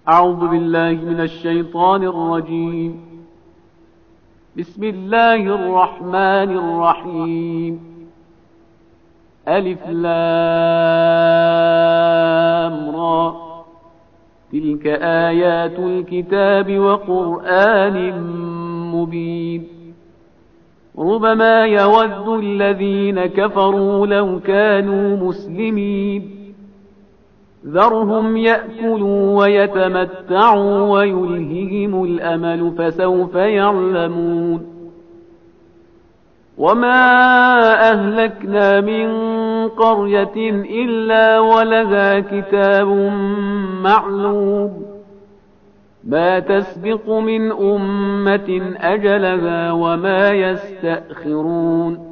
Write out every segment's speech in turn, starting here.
أعوذ بالله من الشيطان الرجيم. بسم الله الرحمن الرحيم. ألف لام را، تلك آيات الكتاب وقرآن مبين. ربما يود الذين كفروا لو كانوا مسلمين. ذرهم يأكلوا ويتمتعوا ويلههم الأمل فسوف يعلمون. وما أهلكنا من قرية إلا ولها كتاب معلوم، ما تسبق من أمة أجلها وما يستأخرون.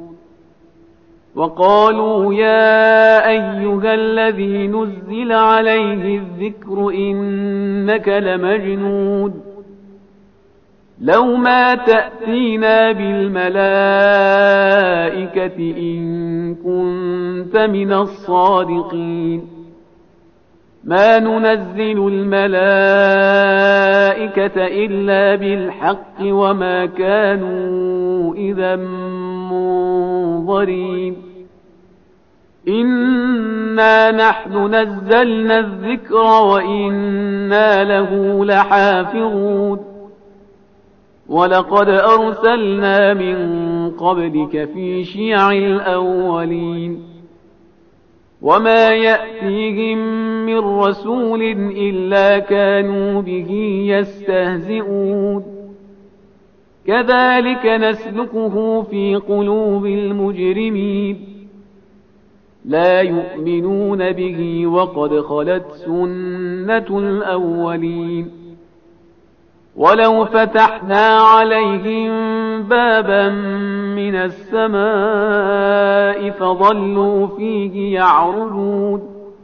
وقالوا يا أيها الذي نزل عليه الذكر إنك لمجنون، لو ما تأتينا بالملائكة إن كنت من الصادقين. ما ننزل الملائكة إلا بالحق وما كانوا إذا منظرين. إنا نحن نزلنا الذكر وإنا له لحافظون. ولقد أرسلنا من قبلك في شيع الأولين. وما يأتيهم من رسول إلا كانوا به يستهزئون. كذلك نسلكه في قلوب المجرمين. لا يؤمنون به وقد خلت سنة الأولين. ولو فتحنا عليهم بابا من السماء فظلوا فيه يعرجون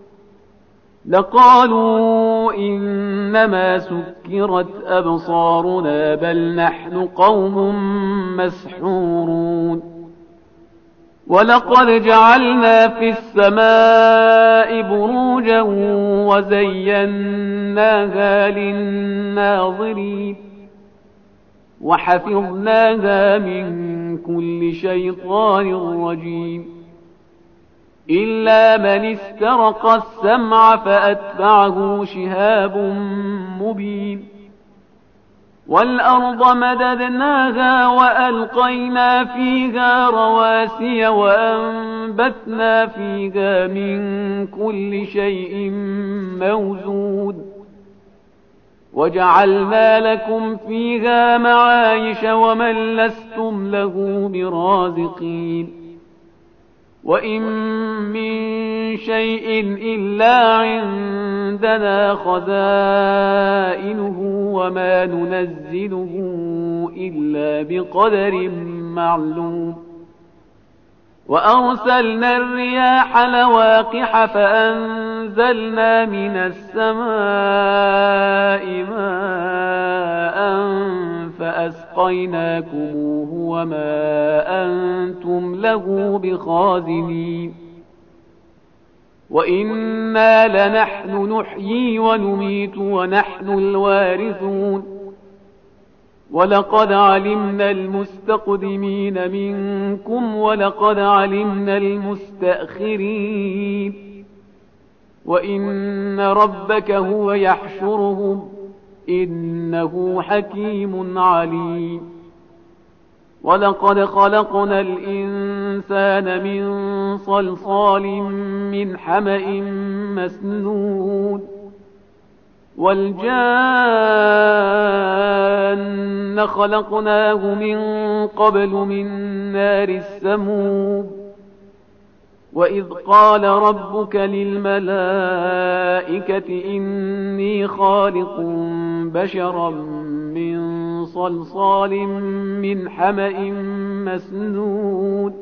لقالوا إنما سكرت أبصارنا بل نحن قوم مسحورون. ولقد جعلنا في السماء بروجا وزيناها للناظرين وحفظناها من كل شيطان رجيم. إلا من استرق السمع فأتبعه شهاب مبين. والأرض مددناها وألقينا فيها رواسي وأنبتنا فيها من كل شيء موزون. وجعلنا لكم فيها معايش ومن لستم له برازقين. وإن من شيء إلا عندنا خزائنه وما ننزله إلا بقدر معلوم. وأرسلنا الرياح لواقح فأنزلنا من السماء ماء فأسقيناكموه وما أنتم له بخازنين. وإنا لنحن نحيي ونميت ونحن الوارثون. ولقد علمنا المستقدمين منكم ولقد علمنا المستأخرين. وإن ربك هو يحشرهم إنه حكيم عليم. ولقد خلقنا الإنسان من صلصال من حمأ مسنون. والجان خلقناه من قبل من نار السموم. وإذ قال ربك للملائكة إني خالق بشرا من صلصال من حمأ مسنون.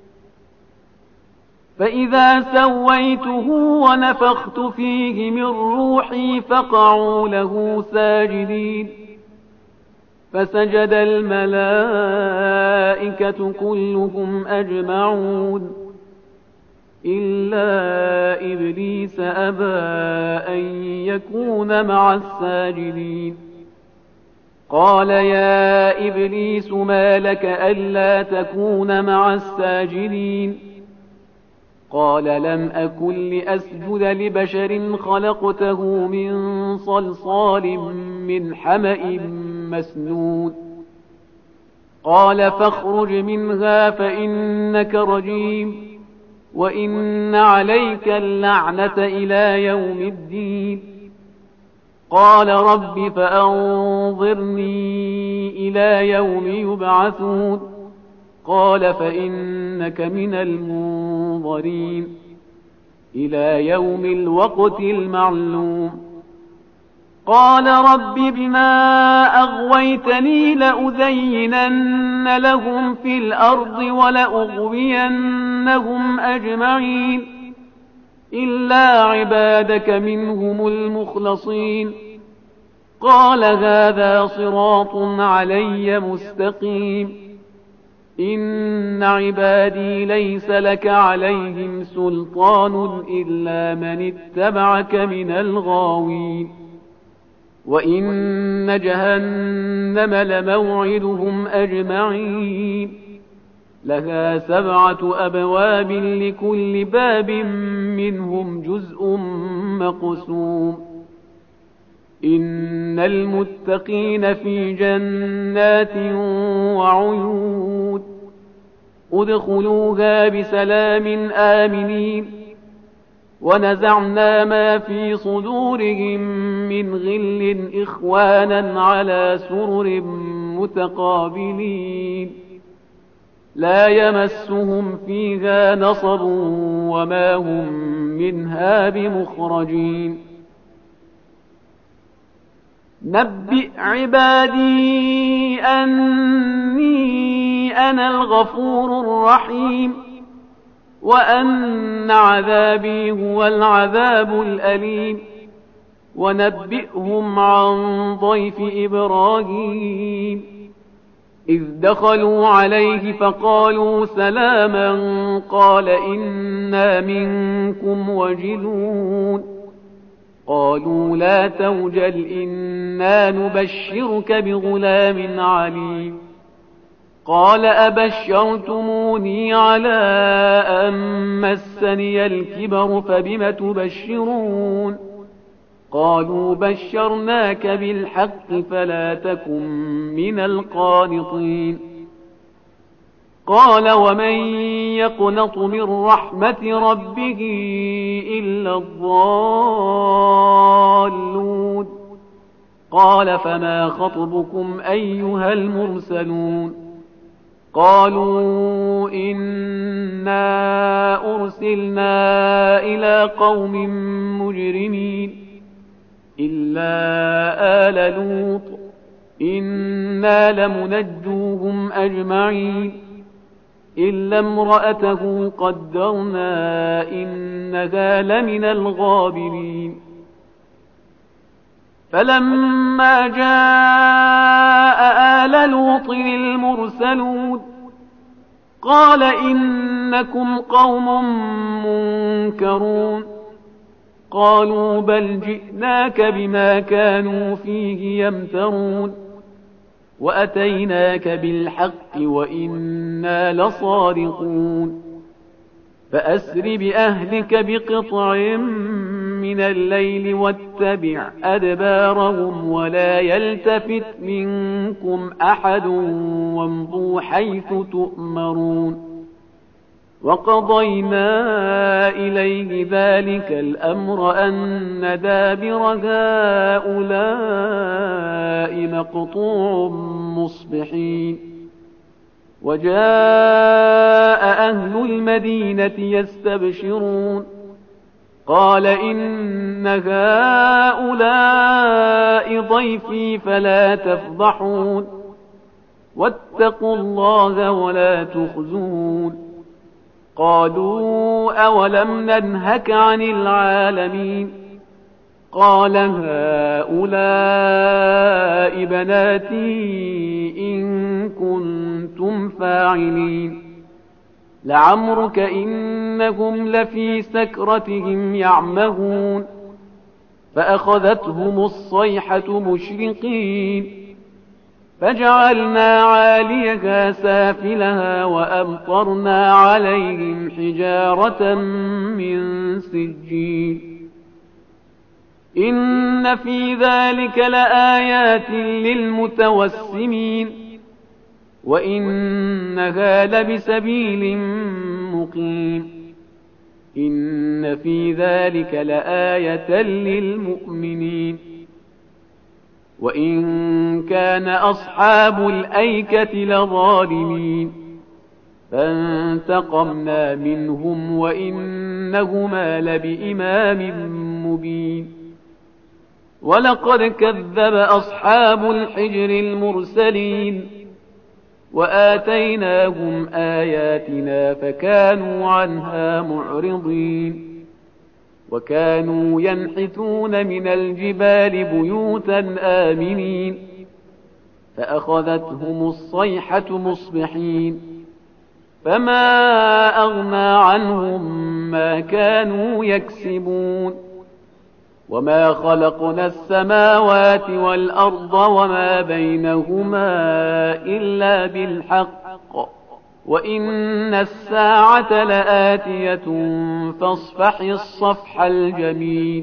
فإذا سويته ونفخت فيه من روحي فقعوا له ساجدين. فسجد الملائكة كلهم أجمعون إلا إبليس أبى أن يكون مع الساجدين. قال يا إبليس ما لك ألا تكون مع الساجدين؟ قال لم أكن لأسجد لبشر خلقته من صلصال من حمأ مسنون. قال فاخرج منها فإنك رجيم وإن عليك اللعنة إلى يوم الدين. قال رب فأنظرني إلى يوم يبعثون. قال فإنك من المنظرين إلى يوم الوقت المعلوم. قال رب بما أغويتني لأزينن لهم في الأرض ولأغوينهم أجمعين إلا عبادك منهم المخلصين. قال هذا صراط علي مستقيم. إن عبادي ليس لك عليهم سلطان إلا من اتبعك من الغاوين. وإن جهنم لموعدهم أجمعين لها 7 أبواب لكل باب منهم جزء مقسوم. إن المتقين في جنات وعيون ادخلوها بسلام آمنين. ونزعنا ما في صدورهم من غل إخوانا على سرر متقابلين لا يمسهم فيها نصب وما هم منها بمخرجين. نبئ عبادي أني أنا الغفور الرحيم وأن عذابي هو العذاب الأليم. ونبئهم عن ضيف إبراهيم إذ دخلوا عليه فقالوا سلاما قال إنا منكم وجلون. قالوا لا توجل إنا نبشرك بغلام عليم. قال أبشرتموني على أن مسني الكبر فبم تبشرون؟ قالوا بشرناك بالحق فلا تكن من القانطين. قال ومن يقنط من رحمة ربه إلا الضالون. قال فما خطبكم أيها المرسلون؟ قالوا إنا أرسلنا إلى قوم مجرمين إلا آل لوط إنا لمنجوهم أجمعين إلا امرأته قدرنا إنها لمن الغابرين. فلما جاء آل لوط المرسلون قال إنكم قوم منكرون. قالوا بل جئناك بما كانوا فيه يمترون وأتيناك بالحق وإنا لصادقون. فأسر بأهلك بقطع من الليل واتبع أدبارهم ولا يلتفت منكم أحد وامضوا حيث تؤمرون. وقضينا إليه ذلك الأمر أن دابر هؤلاء مقطوع مصبحين. وجاء أهل المدينة يستبشرون قال إن هؤلاء ضيفي فلا تفضحون واتقوا الله ولا تخزون. قالوا أولم ننهك عن العالمين؟ قال هؤلاء بناتي إن كنتم فاعلين لعمرك إن إنهم لفي سكرتهم يعمهون فأخذتهم الصيحة مشرقين فجعلنا عاليها سافلها وأمطرنا عليهم حجارة من سجيل إن في ذلك لآيات للمتوسمين وإنها لبسبيل مقيم إن في ذلك لآية للمؤمنين وإن كان أصحاب الأيكة لظالمين فانتقمنا منهم وإنهما لبإمام مبين ولقد كذب أصحاب الحجر المرسلين وآتيناهم آياتنا فكانوا عنها معرضين وكانوا ينحتون من الجبال بيوتا آمنين فأخذتهم الصيحة مصبحين فما أغنى عنهم ما كانوا يكسبون وما خلقنا السماوات والأرض وما بينهما إلا بالحق وإن الساعة لآتية فاصفح الصفح الجميل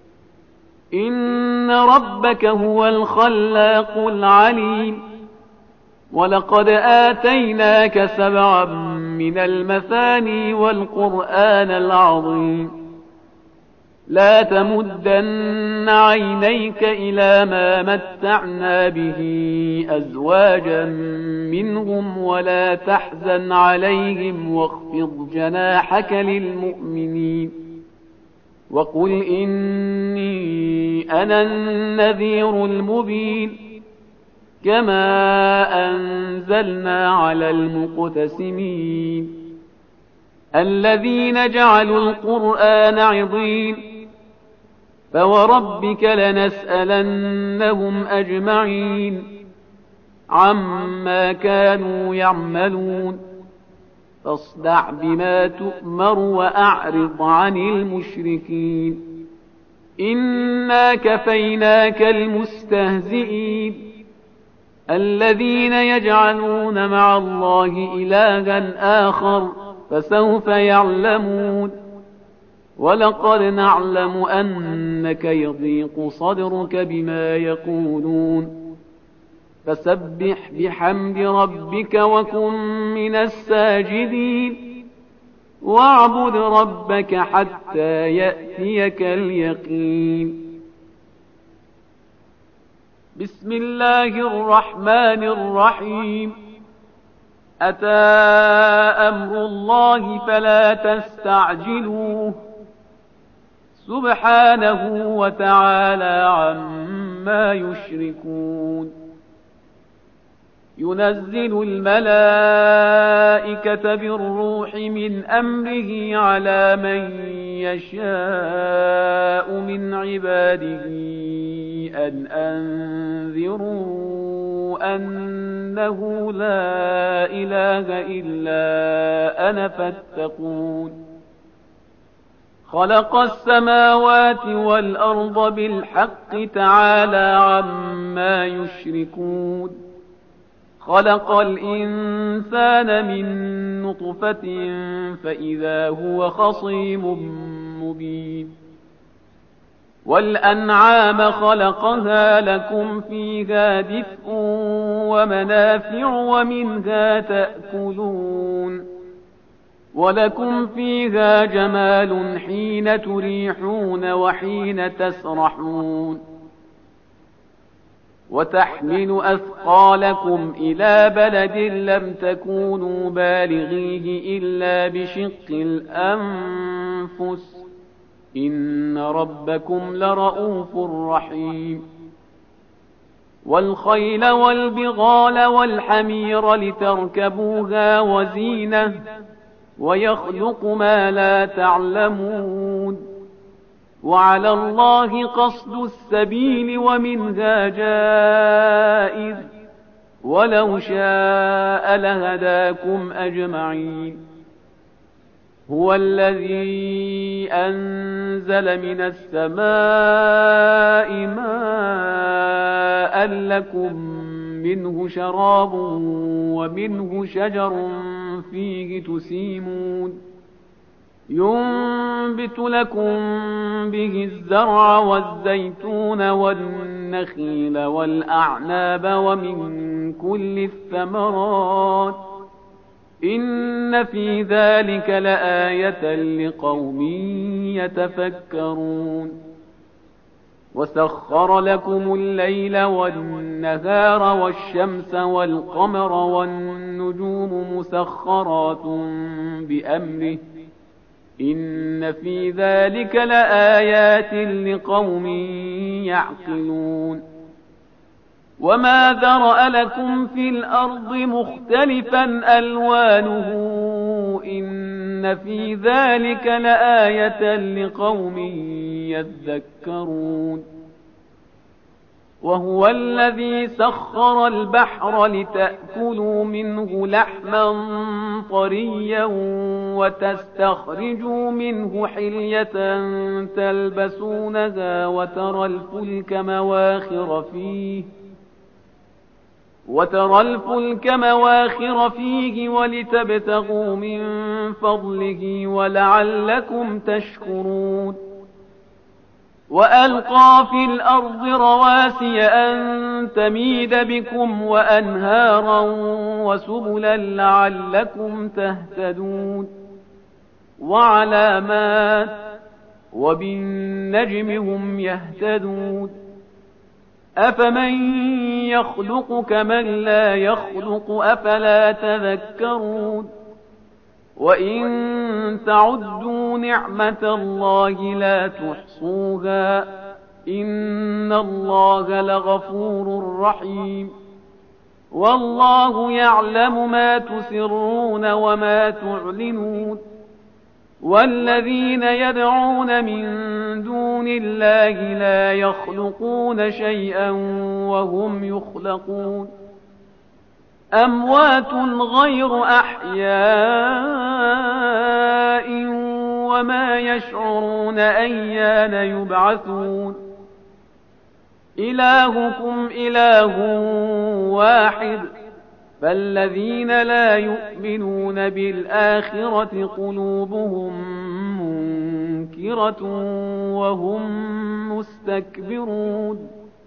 إن ربك هو الخلاق العليم ولقد آتيناك 7 من المثاني والقرآن العظيم لا تمدن عينيك إلى ما متعنا به أزواجا منهم ولا تحزن عليهم واخفض جناحك للمؤمنين وقل إني أنا النذير المبين كما أنزلنا على المقتسمين الذين جعلوا القرآن عضين فوربك لنسألنهم أجمعين عما كانوا يعملون فاصدع بما تؤمر وأعرض عن المشركين إنا كفيناك المستهزئين الذين يجعلون مع الله إلها آخر فسوف يعلمون ولقد نعلم أنك يضيق صدرك بما يقولون فسبح بحمد ربك وكن من الساجدين واعبد ربك حتى يأتيك اليقين بسم الله الرحمن الرحيم أتى أمر الله فلا تستعجلوه سبحانه وتعالى عما يشركون ينزل الملائكة بالروح من أمره على من يشاء من عباده أن أنذروا أنه لا إله إلا أنا فاتقون خلق السماوات والأرض بالحق تعالى عما يشركون خلق الإنسان من نطفة فإذا هو خصيم مبين والأنعام خلقها لكم فيها دفء ومنافع ومنها تأكلون ولكم فيها جمال حين تريحون وحين تسرحون وتحمل أثقالكم إلى بلد لم تكونوا بالغيه إلا بشق الأنفس إن ربكم لرؤوف رحيم والخيل والبغال والحمير لتركبوها وزينة ويخلق ما لا تعلمون وعلى الله قصد السبيل ومنها جائز ولو شاء لهداكم أجمعين هو الذي أنزل من السماء ماء لكم منه شراب ومنه شجر فيه تسيمون ينبت لكم به الزرع والزيتون والنخيل والأعناب ومن كل الثمرات إن في ذلك لآية لقوم يتفكرون وسخر لكم الليل والنهار والشمس والقمر والنجوم مسخرات بأمره إن في ذلك لآيات لقوم يعقلون وما ذرأ لكم في الأرض مختلفا ألوانه إن في ذلك لآية لقوم يذكرون وهو الذي سخر البحر لتأكلوا منه لحما طريا وتستخرجوا منه حلية تلبسونها وترى الفلك مواخر فيه ولتبتغوا من فضله ولعلكم تشكرون وألقى في الأرض رواسي أن تميد بكم وأنهارا وسبلا لعلكم تهتدون وعلامات وبالنجم هم يهتدون أفمن يخلق كمن لا يخلق أفلا تذكرون وإن تعدوا نعمة الله لا تحصوها إن الله لغفور رحيم والله يعلم ما تسرون وما تعلنون والذين يدعون من دون الله لا يخلقون شيئا وهم يخلقون أموات غير أحياء وما يشعرون أيان يبعثون إلهكم إله واحد فالذين لا يؤمنون بالآخرة قلوبهم منكرة وهم مستكبرون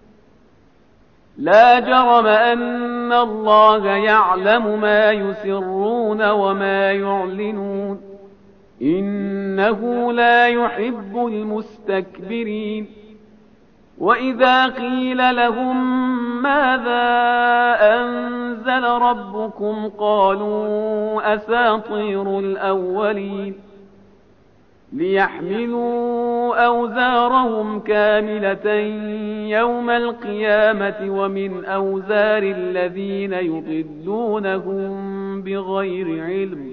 لا جرم أن الله يعلم ما يسرون وما يعلنون إنه لا يحب المستكبرين وإذا قيل لهم ماذا أنزل ربكم قالوا أساطير الأولين ليحملوا أوزارهم كاملة يوم القيامة ومن أوزار الذين يضلونهم بغير علم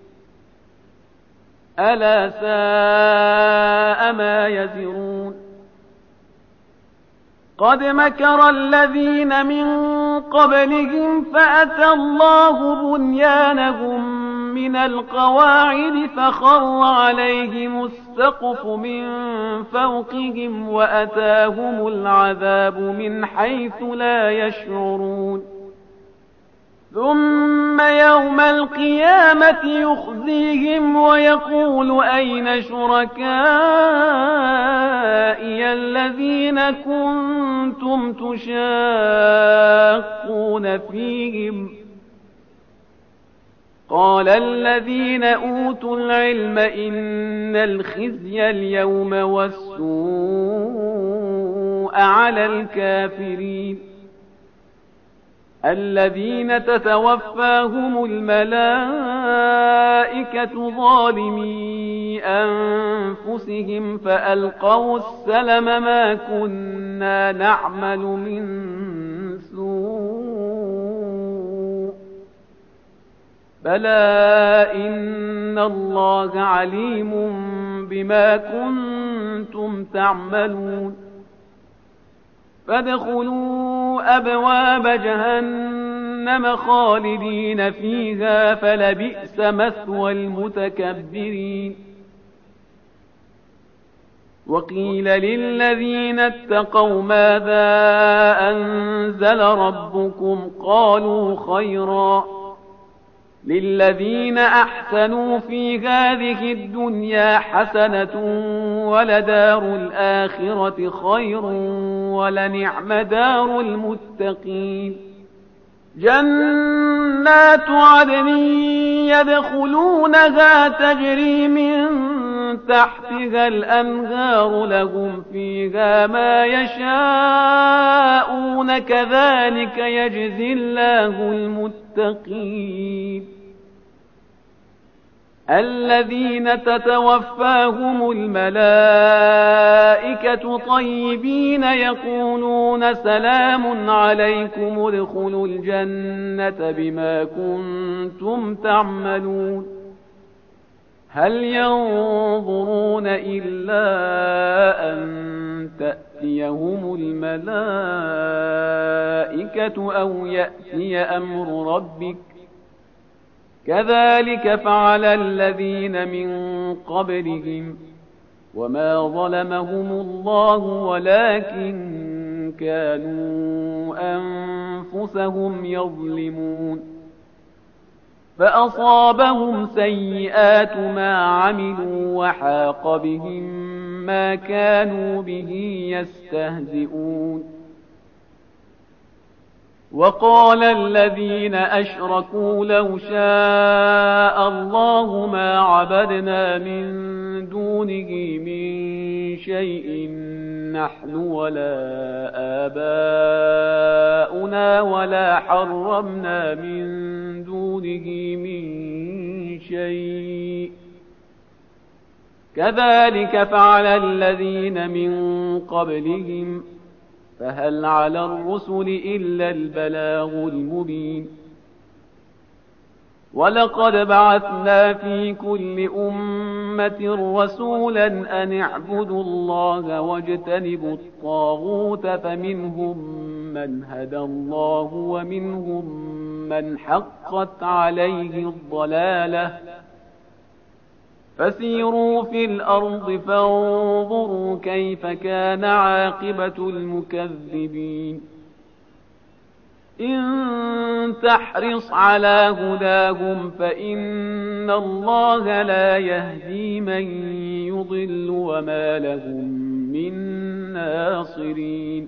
ألا ساء ما يزرون قد مكر الذين من قبلهم فأتى الله بنيانهم من القواعد فخر عليهم السقف من فوقهم وأتاهم العذاب من حيث لا يشعرون ثم يوم القيامة يخزيهم ويقول أين شركائي الذين كنتم تشاقون فيهم قال الذين أوتوا العلم إن الخزي اليوم والسوء على الكافرين الذين تتوفاهم الملائكة ظالمي أنفسهم فألقوا السلم ما كنا نعمل من سوء بلى إن الله عليم بما كنتم تعملون فادخلوا أبواب جهنم جهنم خالدين فيها فلبئس مثوى المتكبرين. وقيل للذين اتقوا ماذا أنزل ربكم قالوا خيرا للذين أحسنوا في هذه الدنيا حسنة ولدار الآخرة خير ولنعم دار المتقين. جنات عدن يدخلونها تجري من تحتها الأنهار لهم فيها ما يشاءون كذلك يجزي الله المتقين. الذين تتوفاهم الملائكة طيبين يقولون سلام عليكم ادخلوا الجنة بما كنتم تعملون. هل ينظرون إلا أن تأتيهم الملائكة أو يأتي أمر ربك كذلك فعل الذين من قبلهم وما ظلمهم الله ولكن كانوا أنفسهم يظلمون. فأصابهم سيئات ما عملوا وحاق بهم ما كانوا به يستهزئون. وقال الذين أشركوا لو شاء الله ما عبدنا من دونه من شيء نحن ولا آباؤنا ولا حرمنا من دونه من شيء كذلك فعل الذين من قبلهم فهل على الرسل إلا البلاغ المبين. ولقد بعثنا في كل أمة رسولا أن اعبدوا الله واجتنبوا الطاغوت فمنهم من هدى الله ومنهم من حقت عليه الضلالة فسيروا في الأرض فانظروا كيف كان عاقبة المكذبين. إن تحرص على هداهم فإن الله لا يهدي من يضل وما لهم من ناصرين.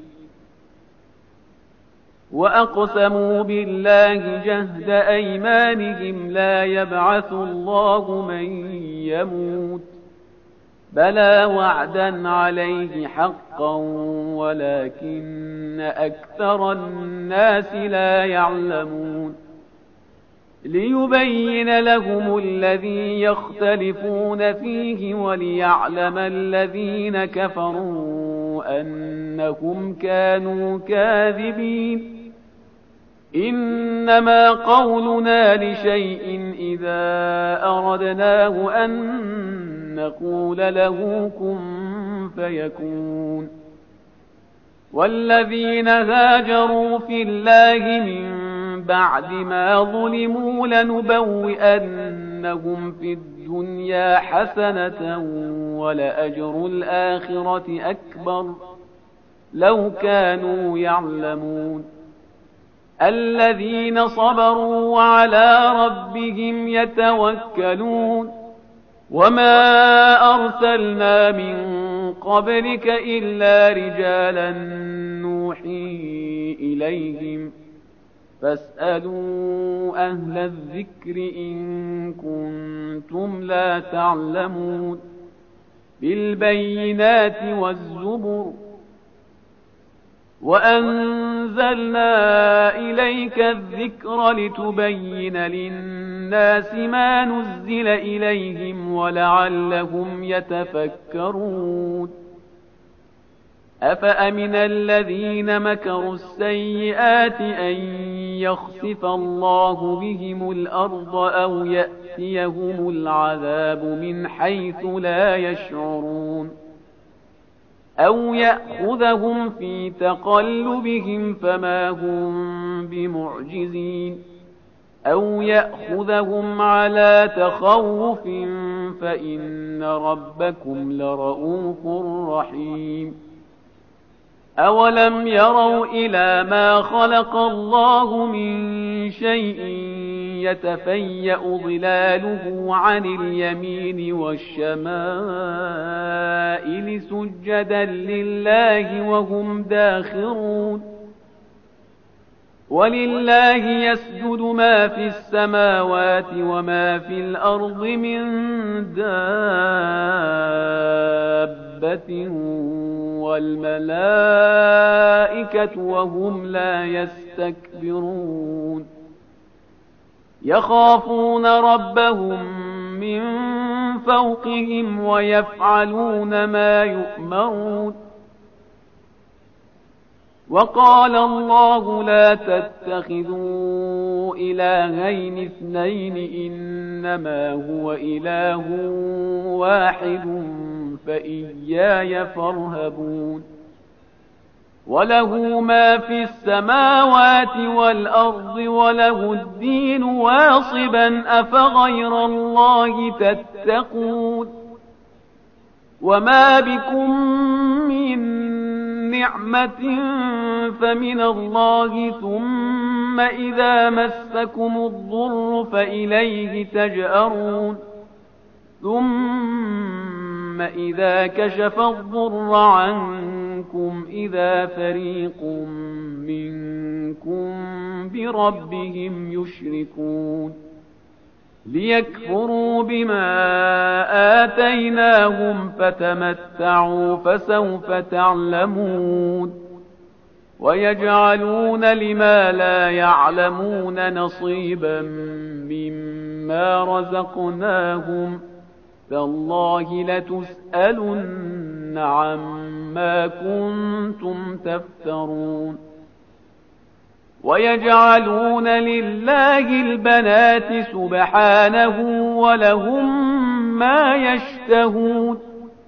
وأقسموا بالله جهد أيمانهم لا يبعث الله من يموت بلى وعدا عليه حقا ولكن أكثر الناس لا يعلمون. ليبين لهم الذي يختلفون فيه وليعلم الذين كفروا أنهم كانوا كاذبين. إنما قولنا لشيء إذا أردناه أن نقول له كن فيكون. والذين هاجروا في الله من بعد ما ظلموا لنبوئنهم في الدنيا حسنة ولأجر الآخرة أكبر لو كانوا يعلمون. الذين صبروا وعلى ربهم يتوكلون. وما أرسلنا من قبلك إلا رجالا نوحي إليهم فاسألوا أهل الذكر إن كنتم لا تعلمون. بالبينات والزبر وأنزلنا إليك الذكر لتبين للناس ما نزل إليهم ولعلهم يتفكرون. أفأمن الذين مكروا السيئات أن يخسف الله بهم الأرض أو يأتيهم العذاب من حيث لا يشعرون. أو يأخذهم في تقلبهم فما هم بمعجزين أو يأخذهم على تخوف فإن ربكم لرؤوف رحيم أولم يروا إلى ما خلق الله من شيء يتفيأ ظلاله عن اليمين والشمائل سجدا لله وهم داخرون ولله يسجد ما في السماوات وما في الأرض من دابة والملائكة وهم لا يستكبرون يخافون ربهم من فوقهم ويفعلون ما يؤمرون وقال الله لا تتخذوا إلهين اثنين إنما هو إله واحد فإياي فارهبون وله ما في السماوات والأرض وله الدين واصبا أفغير الله تتقون وما بكم من نعمة فمن الله ثم إذا مسكم الضر فإليه تجأرون ثم إذا كشف الضر عنكم إذا فريق منكم بربهم يشركون ليكفروا بما آتيناهم فتمتعوا فسوف تعلمون ويجعلون لما لا يعلمون نصيبا مما رزقناهم تالله لتسألن عما كنتم تفترون ويجعلون لله البنات سبحانه ولهم ما يشتهون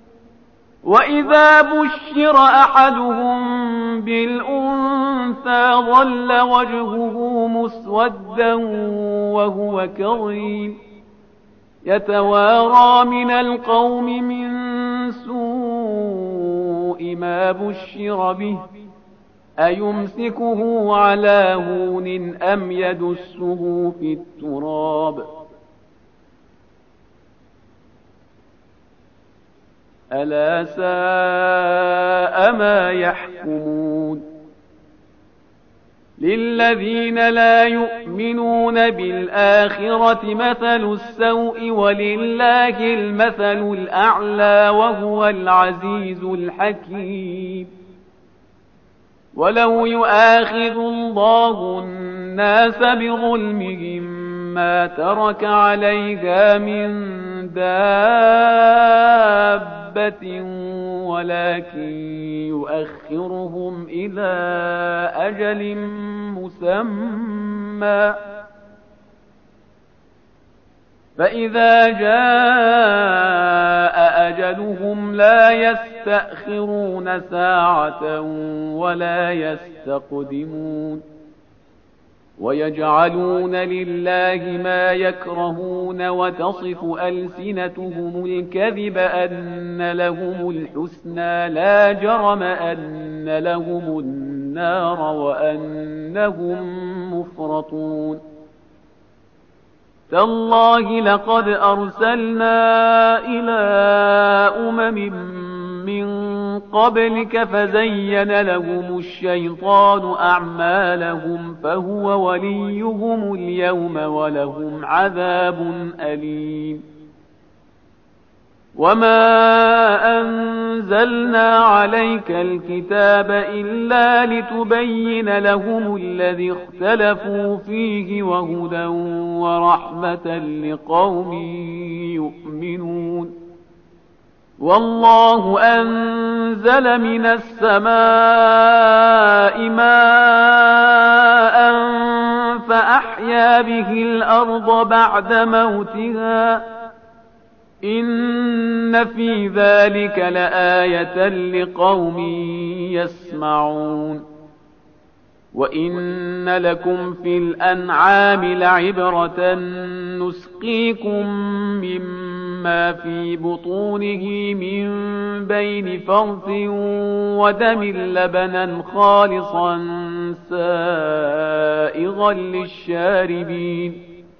وإذا بشر أحدهم بالأنثى ظل وجهه مسودا وهو كظيم يتوارى من القوم من سوء ما بشر به أيمسكه على هون أم يدسه في التراب ألا ساء ما يحكمون للذين لا يؤمنون بالآخرة مثل السوء ولله المثل الأعلى وهو العزيز الحكيم ولو يؤاخذ الله الناس بظلمهم ما ترك عليها من دابة ولكن يؤخرهم إلى أجل مسمى فإذا جاء أجلهم لا يستأخرون ساعة ولا يستقدمون ويجعلون لله ما يكرهون وتصف ألسنتهم الكذب أن لهم الحسنى لا جرم أن لهم النار وأنهم مفرطون تالله لقد أرسلنا إلى من قبلك فزين لهم الشيطان أعمالهم فهو وليهم اليوم ولهم عذاب أليم وما أنزلنا عليك الكتاب إلا لتبين لهم الذي اختلفوا فيه وهدى ورحمة لقوم يؤمنون والله أنزل من السماء ماء فأحيا به الأرض بعد موتها إن في ذلك لآية لقوم يسمعون وإن لكم في الأنعام لعبرة نسقيكم مما في بطونه من بين فرث ودم لبنا خالصا سائغا للشاربين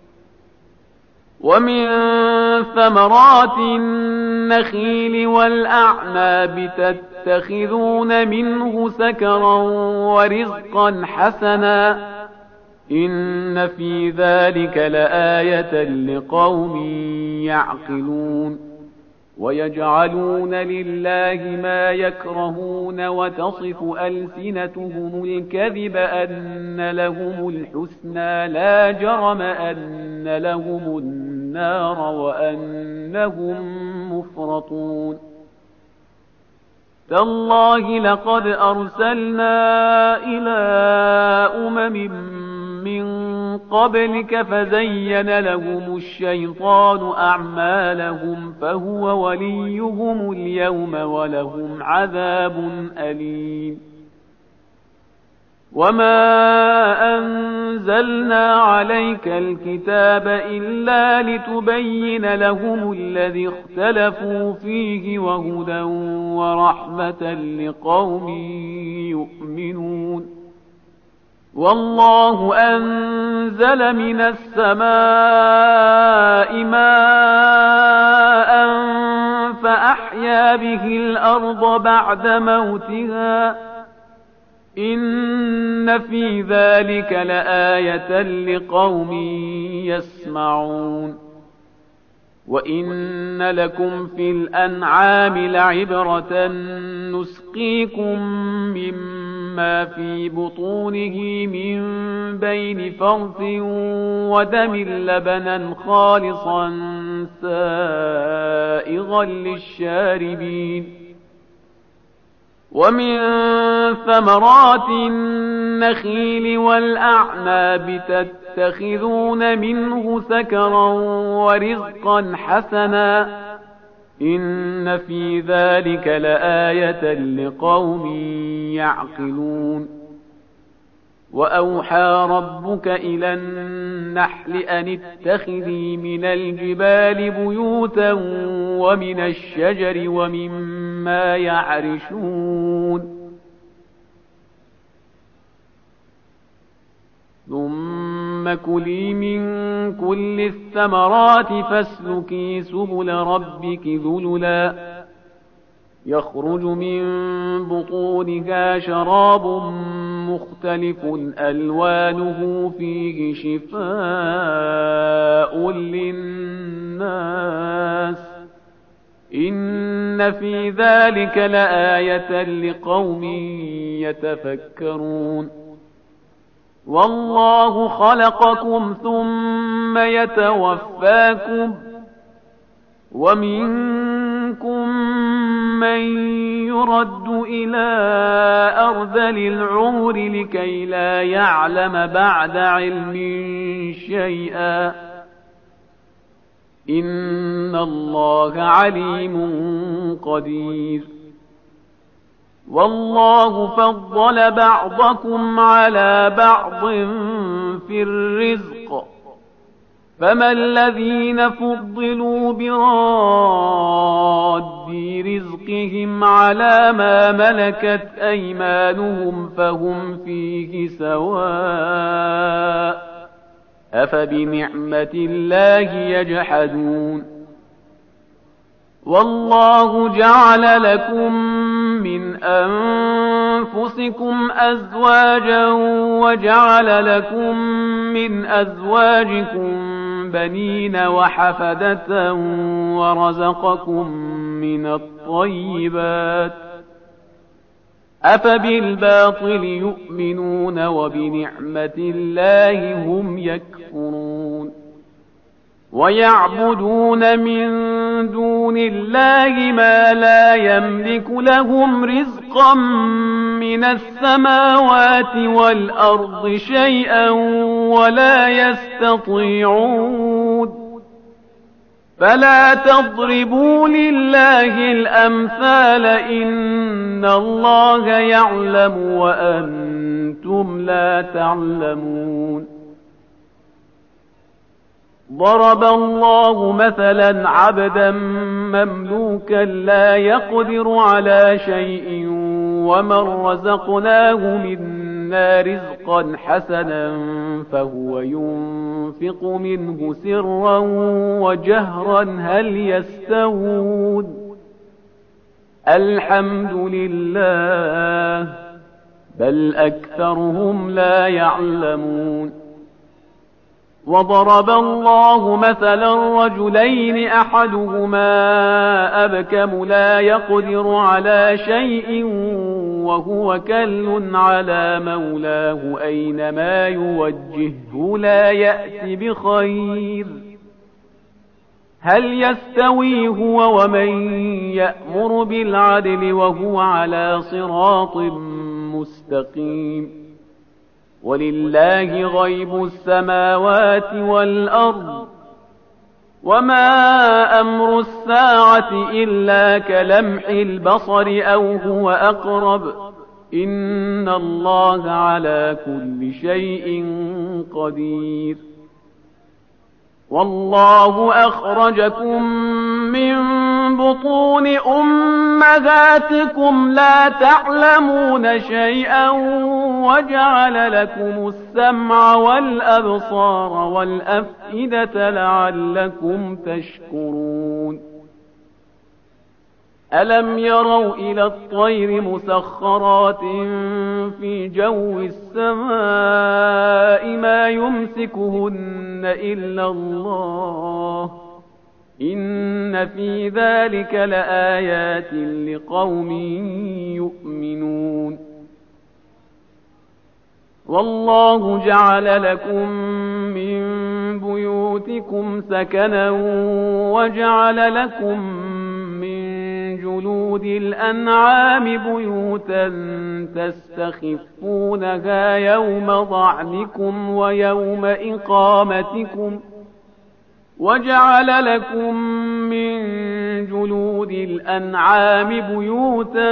ومن ثمرات النخيل والأعناب تتخذون منه سكرا ورزقا حسنا إن في ذلك لآية لقوم يعقلون ويجعلون لله ما يكرهون وتصف ألسنتهم الكذب أن لهم الحسنى لا جرم أن لهم النار وأنهم مفرطون تالله لقد أرسلنا إلى من قبلك فزين لهم الشيطان أعمالهم فهو وليهم اليوم ولهم عذاب أليم وما أنزلنا عليك الكتاب إلا لتبين لهم الذي اختلفوا فيه وهدى ورحمة لقوم يؤمنون والله أنزل من السماء ماء فأحيا به الأرض بعد موتها إن في ذلك لآية لقوم يسمعون وإن لكم في الأنعام لعبرة نسقيكم مما في بطونه من بين فرث ودم لبنا خالصا سائغا للشاربين ومن ثمرات النخيل والأعناب تتخذون منه سكرا ورزقا حسنا إن في ذلك لآية لقوم يعقلون وأوحى ربك إلى النحل أن اتخذي من الجبال بيوتا ومن الشجر ومما يعرشون ثم كلي من كل الثمرات فاسلكي سبل ربك ذللا يخرج من بطونها شراب مختلف ألوانه فيه شفاء للناس إن في ذلك لآية لقوم يتفكرون والله خلقكم ثم يتوفاكم ومنكم من يرد إلى أرذل العمر لكي لا يعلم بعد علم شيئا إن الله عليم قدير والله فضل بعضكم على بعض في الرزق فما الذين فضلوا براد رزقهم على ما ملكت أيمانهم فهم فيه سواء أفبنعمة الله يجحدون والله جعل لكم من أنفسكم أزواجا وجعل لكم من أزواجكم بنين وحفدة ورزقكم من الطيبات أفبالباطل يؤمنون وبنعمة الله هم يكفرون ويعبدون من دون الله ما لا يملك لهم رزقا من السماوات والأرض شيئا ولا يستطيعون فلا تضربوا لله الأمثال إن الله يعلم وأنتم لا تعلمون. ضرب الله مثلا عبدا مملوكا لا يقدر على شيء ومن رزقناه منا رزقا حسنا فهو ينفق منه سرا وجهرا هل يستوون؟ الحمد لله بل أكثرهم لا يعلمون. وضرب الله مثلا رجلين أحدهما أبكم لا يقدر على شيء وهو كل على مولاه أينما يوجهه لا يأت بخير. هل يستوي هو ومن يأمر بالعدل وهو على صراط مستقيم؟ ولله غيب السماوات والأرض وما أمر الساعة إلا كلمح البصر أو هو أقرب إن الله على كل شيء قدير. والله أخرجكم من بطون أمهاتكم لا تعلمون شيئا وجعل لكم السمع والأبصار والأفئدة لعلكم تشكرون. ألم يروا إلى الطير مسخرات في جو السماء ما يمسكهن إلا الله إن في ذلك لآيات لقوم يؤمنون. والله جعل لكم من بيوتكم سكنا وجعل لكم من جلود الأنعام بيوتا تستخفونها يوم ضعنكم ويوم إقامتكم وجعل لكم من جلود الأنعام بيوتا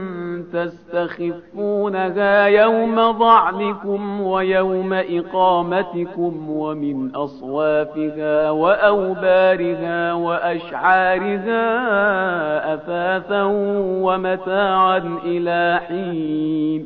تستخفونها يوم ضعنكم ويوم إقامتكم ومن أصوافها وأوبارها وأشعارها أثاثا ومتاعا إلى حين.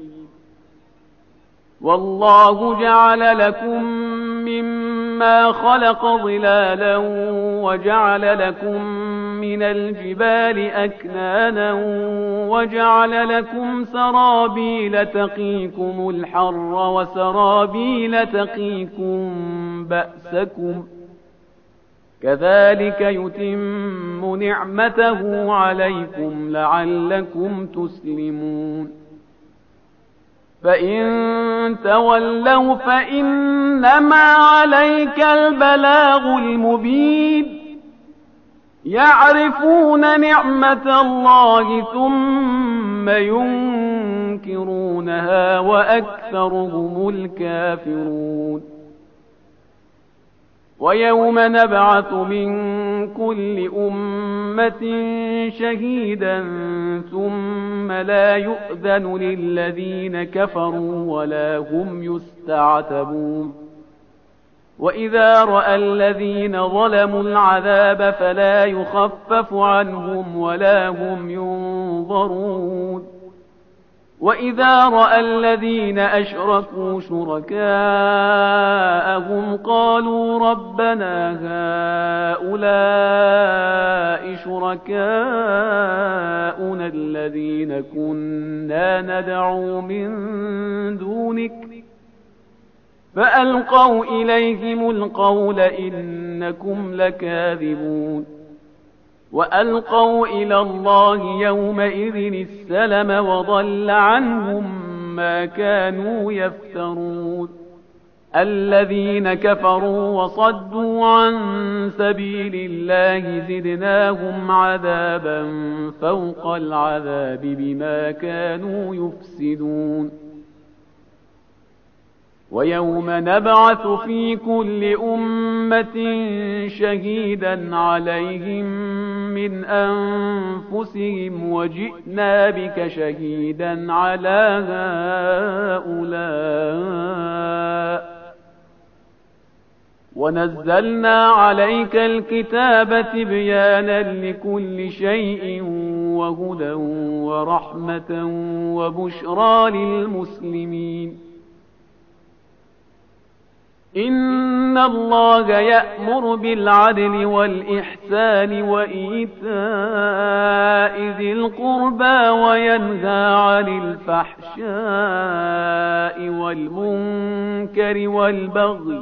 والله جعل لكم مما خلق ظلالا وجعل لكم من الجبال أكنانا وجعل لكم سرابيل تقيكم الحر وسرابيل تقيكم بأسكم كذلك يتم نعمته عليكم لعلكم تسلمون. فإن تولوا فإنما عليك البلاغ المبين. يعرفون نعمة الله ثم ينكرونها وأكثرهم الكافرون. ويوم نبعث من كل أمة شهيدا ثم لا يؤذن للذين كفروا ولا هم يستعتبون. وإذا رأى الذين ظلموا العذاب فلا يخفف عنهم ولا هم ينظرون. وإذا رأى الذين أشركوا شركاءهم قالوا ربنا هؤلاء شركاؤنا الذين كنا ندعو من دونك فألقوا إليهم القول إنكم لكاذبون. وألقوا إلى الله يومئذ السلم وضل عنهم ما كانوا يفترون. الذين كفروا وصدوا عن سبيل الله زدناهم عذابا فوق العذاب بما كانوا يفسدون. ويوم نبعث في كل أمة شهيدا عليهم من أنفسهم وجئنا بك شهيدا على هؤلاء ونزلنا عليك الكتاب تبيانا لكل شيء وهدى ورحمة وبشرى للمسلمين إن الله يأمر بالعدل والإحسان وإيتاء ذي القربى وينهى عن الفحشاء والمنكر والبغي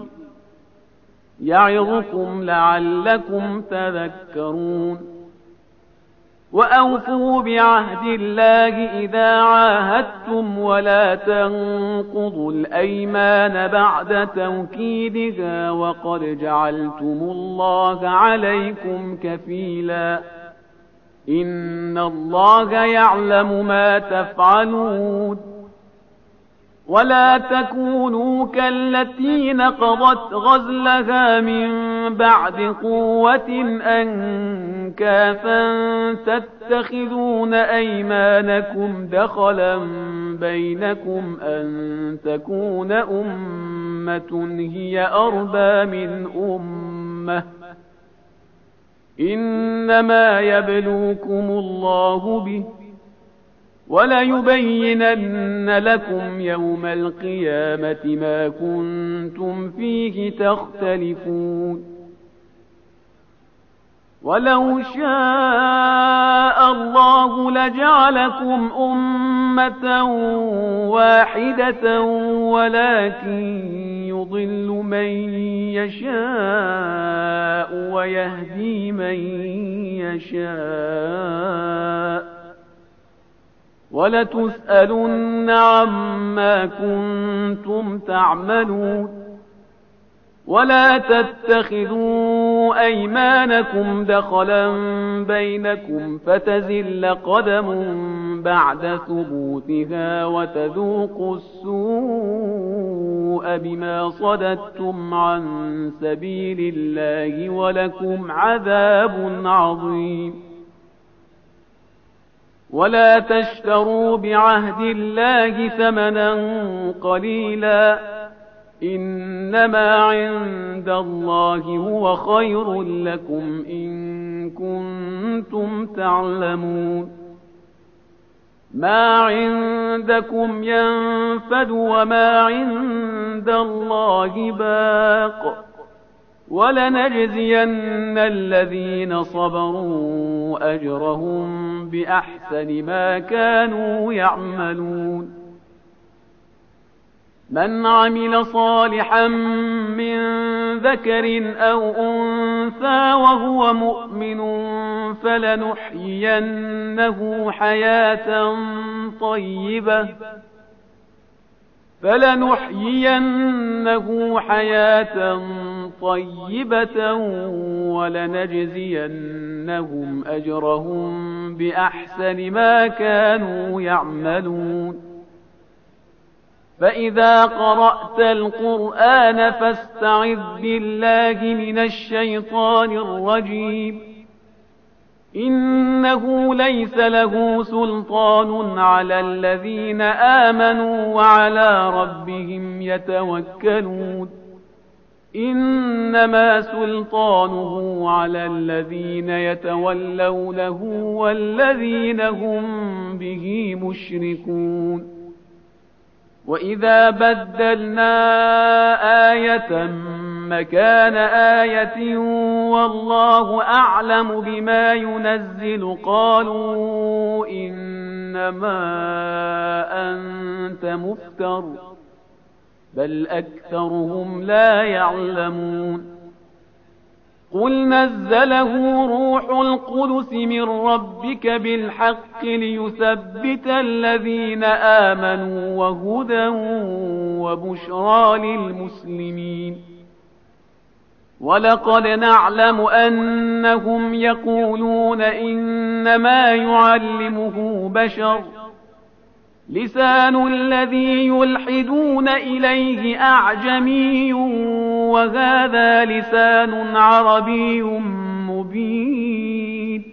يعظكم لعلكم تذكرون وأوفوا بعهد الله إذا عاهدتم ولا تنقضوا الأيمان بعد توكيدها وقد جعلتم الله عليكم كفيلا إن الله يعلم ما تفعلون ولا تكونوا كالتي نقضت غزلها من بعد قوة أنكاثا تتخذون أيمانكم دخلا بينكم أن تكون أمة هي أربى من أمة إنما يبلوكم الله به وليبينن لكم يوم القيامة ما كنتم فيه تختلفون ولو شاء الله لجعلكم أمة واحدة ولكن يضل من يشاء ويهدي من يشاء ولتسألن عما كنتم تعملون ولا تتخذوا أيمانكم دخلا بينكم فتزل قدم بعد ثبوتها وتذوقوا السوء بما صددتم عن سبيل الله ولكم عذاب عظيم ولا تشتروا بعهد الله ثمنا قليلا إنما عند الله هو خير لكم إن كنتم تعلمون ما عندكم ينفد وما عند الله باق ولنجزين الذين صبروا أجرهم بأحسن ما كانوا يعملون من عمل صالحا من ذكر أو أنثى وهو مؤمن فلنحيينه حياة طيبة ولنجزينهم أجرهم بأحسن ما كانوا يعملون فإذا قرأت القرآن فاستعذ بالله من الشيطان الرجيم إنه ليس له سلطان على الذين آمنوا وعلى ربهم يتوكلون إنما سلطانه على الذين يتولونه والذين هم به مشركون وإذا بدلنا آية مكان آية والله أعلم بما ينزل قالوا إنما أنت مفتر بل أكثرهم لا يعلمون قل نزله روح القدس من ربك بالحق ليثبت الذين آمنوا وهدى وبشرى للمسلمين ولقد نعلم أنهم يقولون إنما يعلمه بشر لسان الذي يلحدون إليه أعجمي وهذا لسان عربي مبين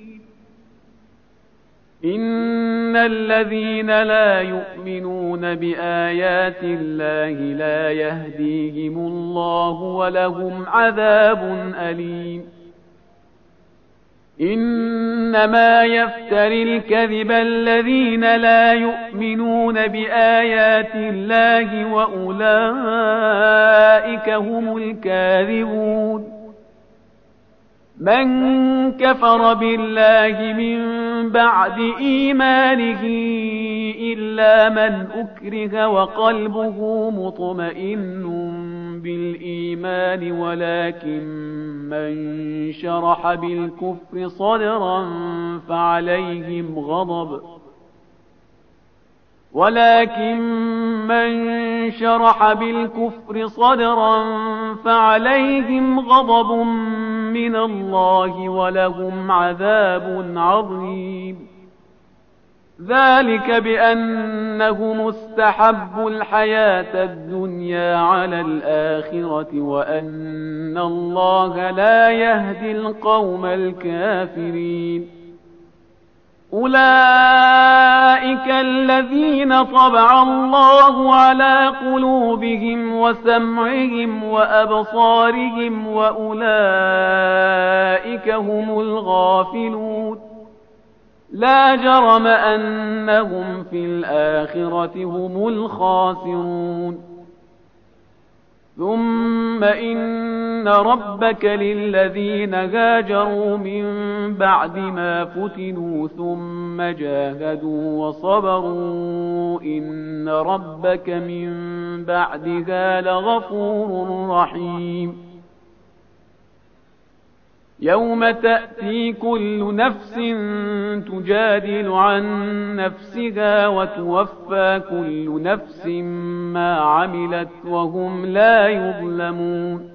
إن الذين لا يؤمنون بآيات الله لا يهديهم الله ولهم عذاب أليم إنما يفتري الكذب الذين لا يؤمنون بآيات الله وأولئك هم الكاذبون من كفر بالله من بعد إيمانه إلا من أكره وقلبه مطمئن بالإيمان ولكن من شرح بالكفر صدرا فعليهم غضب من الله ولهم عذاب عظيم ذلك بأنهم استحبوا الحياة الدنيا على الآخرة وأن الله لا يهدي القوم الكافرين أولئك الذين طبع الله على قلوبهم وسمعهم وأبصارهم وأولئك هم الغافلون لا جرم أنهم في الآخرة هم الخاسرون ثم إن ربك للذين هاجروا من بعد ما فتنوا ثم جاهدوا وصبروا إن ربك من بعدها لغفور رحيم يوم تأتي كل نفس تجادل عن نفسها وتوفى كل نفس ما عملت وهم لا يظلمون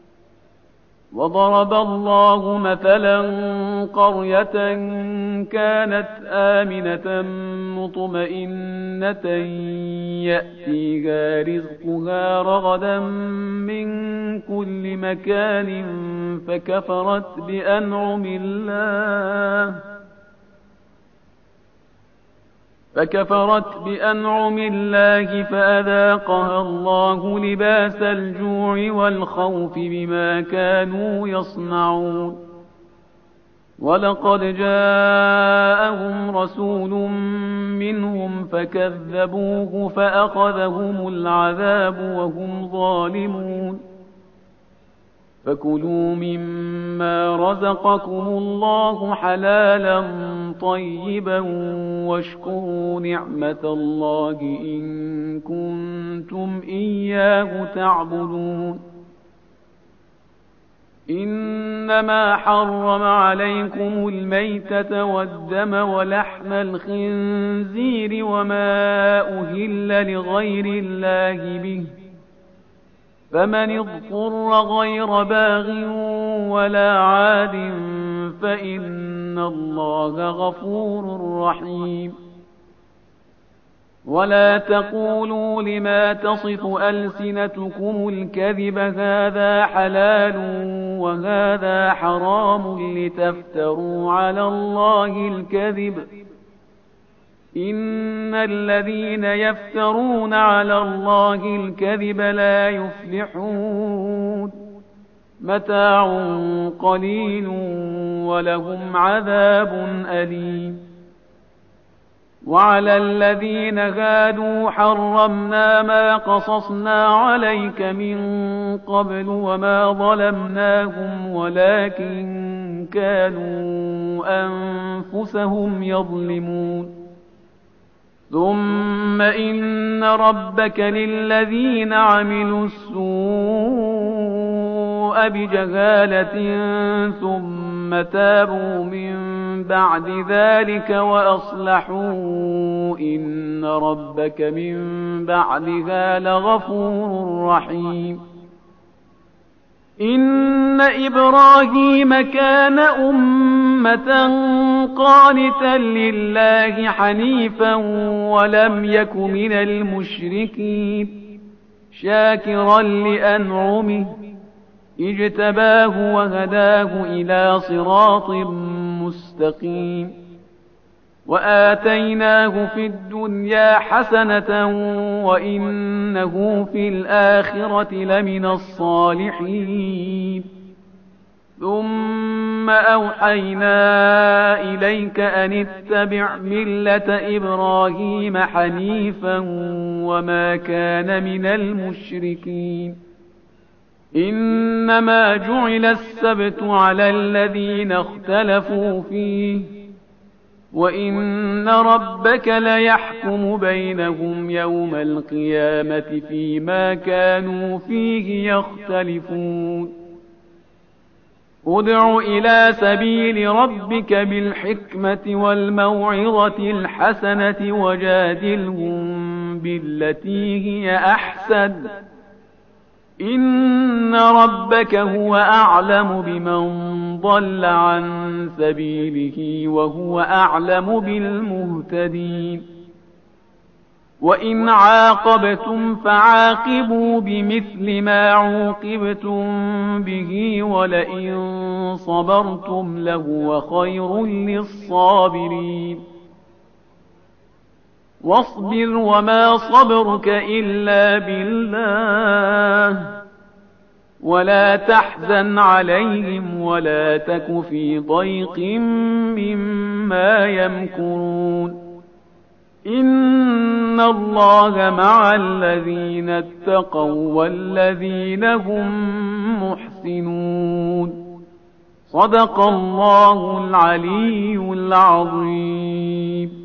وضرب الله مثلا قرية كانت آمنة مطمئنة يأتيها رزقها رغدا من كل مكان فكفرت بأنعم الله فأذاقها الله لباس الجوع والخوف بما كانوا يصنعون ولقد جاءهم رسول منهم فكذبوه فأخذهم العذاب وهم ظالمون فكلوا مما رزقكم الله حلالا طيبا واشكروا نعمة الله إن كنتم إياه تعبدون إنما حرم عليكم الميتة والدم ولحم الخنزير وما أهل لغير الله به فمن اضطر غير باغ ولا عاد فإن الله غفور رحيم ولا تقولوا لما تصف ألسنتكم الكذب هذا حلال وهذا حرام لتفتروا على الله الكذب إن الذين يفترون على الله الكذب لا يفلحون متاع قليل ولهم عذاب أليم وعلى الذين هادوا حرمنا ما قصصنا عليك من قبل وما ظلمناهم ولكن كانوا أنفسهم يظلمون ثم إن ربك للذين عملوا السوء بجهالة ثم تابوا من بعد ذلك وأصلحوا إن ربك من بعدها لغفور رحيم إن إبراهيم كان أمة أمة قانتا لله حنيفا ولم يك من المشركين شاكرا لأنعمه اجتباه وهداه إلى صراط مستقيم وآتيناه في الدنيا حسنة وإنه في الآخرة لمن الصالحين ثم أوحينا إليك أن اتبع ملة إبراهيم حنيفا وما كان من المشركين إنما جعل السبت على الذين اختلفوا فيه وإن ربك ليحكم بينهم يوم القيامة فيما كانوا فيه يختلفون ادع إلى سبيل ربك بالحكمة والموعظة الحسنة وجادلهم بالتي هي أحسن إن ربك هو أعلم بمن ضل عن سبيله وهو أعلم بالمهتدين وإن عاقبتم فعاقبوا بمثل ما عوقبتم به ولئن صبرتم لهو خير للصابرين واصبر وما صبرك إلا بالله ولا تحزن عليهم ولا تك في ضيق مما يمكرون إن الله مع الذين اتقوا والذين هم محسنون صدق الله العلي العظيم.